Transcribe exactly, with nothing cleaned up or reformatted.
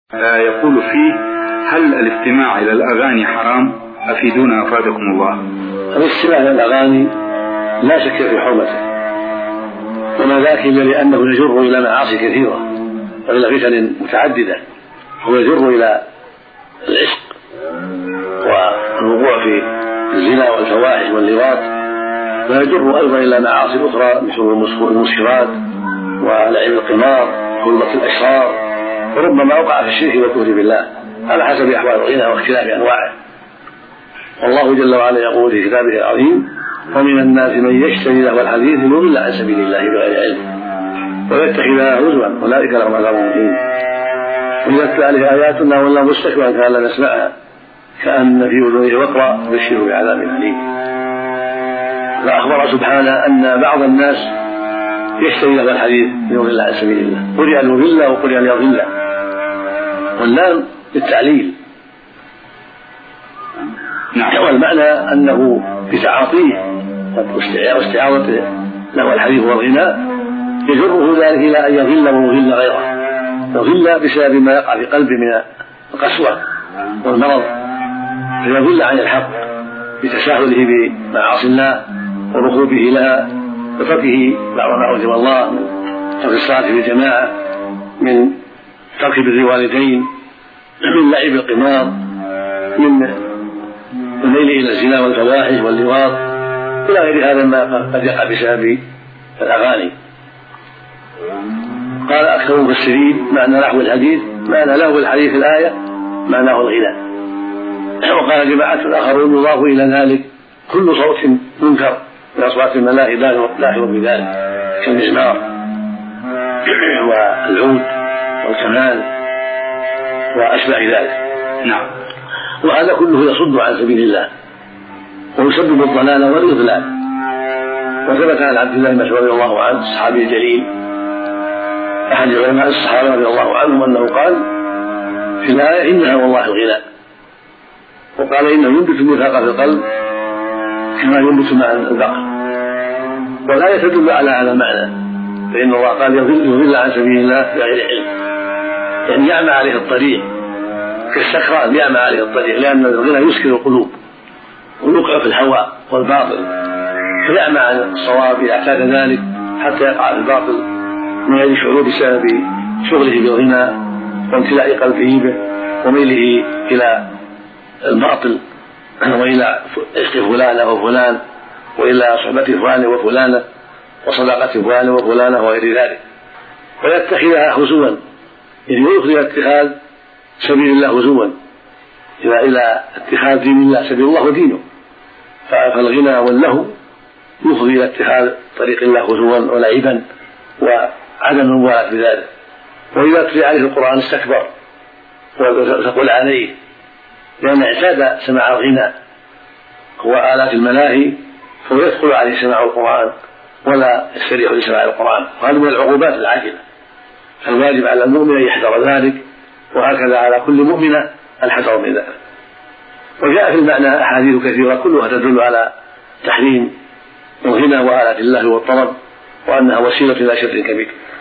يقول فيه: هل الاستماع إلى الأغاني حرام؟ أفيدونا أفادكم الله. الاستماع إلى الأغاني لا شك في حرمته، وما ذاك إلا لأنه يجر إلى معاصي كثيرة وإلى فتن متعددة، هو يجر إلى العشق والوقوع في الزنا والفواحش واللواط، ويجر أيضا إلى معاصي أخرى مثل المسكرات ولعب القمار وخلوة الأشرار، وربما وقع في الشرك والكفر بالله على حسب أحوال الغنى واختلاف أنواعه. والله جل وعلا يقول في كتابه العظيم: ومن الناس من يشتري لهو الحديث ليضل عن سبيل الله بغير علم ويتخذها هزوا أولئك لهم عذاب مهين. وإذا تتلى عليه آياتنا ولا مستكبرا كأن لا نسمعها كأن في أذنه وقرا بشره بعذاب أليم. فأخبر سبحانه أن بعض الناس يشتري له الحديث ليضل عن سبيل الله، قرئ ليضل وقرئ ليضل، واللام للتعليل. نعم. والمعنى أنه بتعاطيه واستعاضته له الحديث والغناء يجره ذلك إلى أن يضل ويضل غيره، يضل بسبب ما يقع في قلبه من القسوة والمرض، فيضل عن الحق بتساهله بمعاصي الله وركوبه لها وتركه بعض ما أوجب الله من ترك الصلاة في الجماعة، من ترك بر الوالدين، من لعب القمار، من الميل إلى الزنا والفواحش واللواط إلى غير هذا ما قد يقع بسبب الأغاني. قال أكثر المفسرين: معنى لهو الحديث معنى لهو الحديث الآية معناه الغناء. وقال جماعة آخرون يضاف إلى ذلك كل صوت منكر من أصوات الملاهي لاحظ بذلك كالمزمار والعود والكمان وأشباه ذلك. نعم. وهذا كله يصد عن سبيل الله ويسبب الضلال والإضلال. وثبت عن عبد الله بن مسعود رضي الله عنه الصحابي الجليل أحد علماء الصحابة رضي الله عنهم أنه قال في الآية: إنها والله الغناء. وقال: إنه ينبت النفاق في القلب كما ينبت ماء البقر. والآية تدل على هذا المعنى، فإن الله قال يضل عن سبيل الله بغير علم، يعني يعمى عليه الطريق كالسكران يعمى عليه الطريق، لأن الغنى يسكر القلوب ويوقع في الهوى والباطل، فيعمى عن الصواب إذا اعتاد ذلك حتى يقع في الباطل من غير شعور بسبب شغله بالغنى وامتلاء قلبه به وميله إلى الباطل وإلى عشق فلان وفلان وإلى صحبة فلان وفلانة وصداقة فلان وفلانة وغير ذلك، ويتخذها هزوا، يعني يخرج اتخاذ سبيل الله هزوا إلى إلى اتخاذ دين الله سبيل الله ودينه. فالغنى واللهو يفضي إلى اتخاذ طريق الله هزوا ولعبا وعدم المبالاة بذلك. وإذا تلي عليه القرآن استكبر وتقول عليه، لأن اعتاد سماع الغنى وآلات الملاهي فهو يدخل عليه سماع القرآن ولا يستريح لسماع القرآن، وهذا من العقوبات العاجلة. فالواجب على المؤمن أن يحذر ذلك، وهكذا على كل مؤمنة الحذر من ذلك. وجاء في المعنى أحاديث كثيرة كلها تدل على تحريم الغنى وآلات الله والطرب، وأنها وسيلة إلى شر كبير.